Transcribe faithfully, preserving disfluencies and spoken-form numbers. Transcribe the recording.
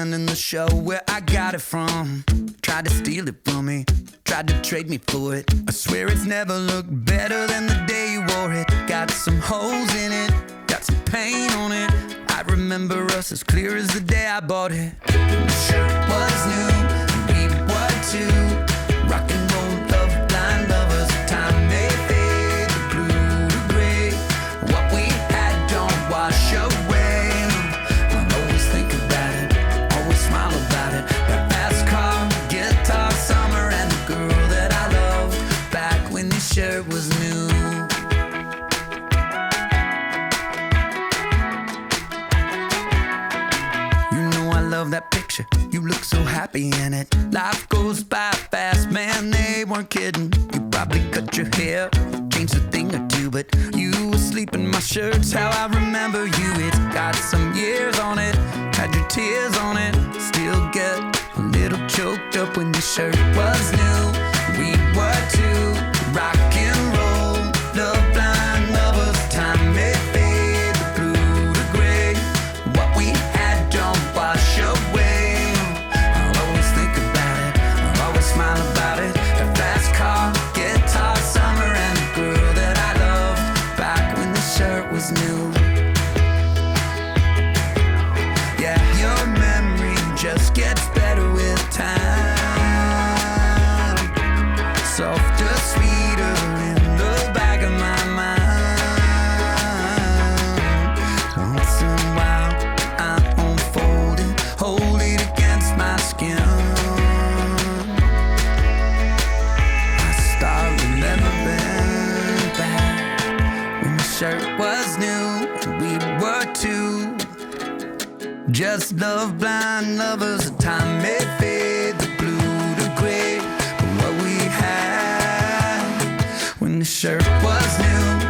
man in the show where I got it from. Tried to steal it from me, tried to trade me for it. I swear it's never looked better than the day you wore it. Got some holes in it, got some paint on it. I remember us as clear as the day I bought it. The shirt was new, and we were two. Rock and roll, love, blind lovers. Time may fade, the blue to gray. What we had don't wash away. I'll always think about it, always smile about it. That fast car, guitar, summer, and the girl that I loved back when this shirt was new. Love that picture, you look so happy in it. Life goes by fast, man, they weren't kidding. You probably cut your hair, changed a thing or two, but you were sleeping my shirt's how I remember you. It's got some years on it, had your tears on it. Still get a little choked up when the shirt was new. We were two, rock and roll, love blind lovers. Time may fade, the blue to gray. What we had don't wash away. I'll always think about it, I'll always smile about it. That fast car, guitar, summer, and the girl that I loved back when the shirt was new. Yeah, your memory just gets better with time. Softer, sweeter in the back of my mind. Once in a while I unfold it, hold it against my skin. I start remembering back when the shirt was new and we were two. Just love blind lovers, the time may fade, the blue to gray. But what we had when the shirt was new.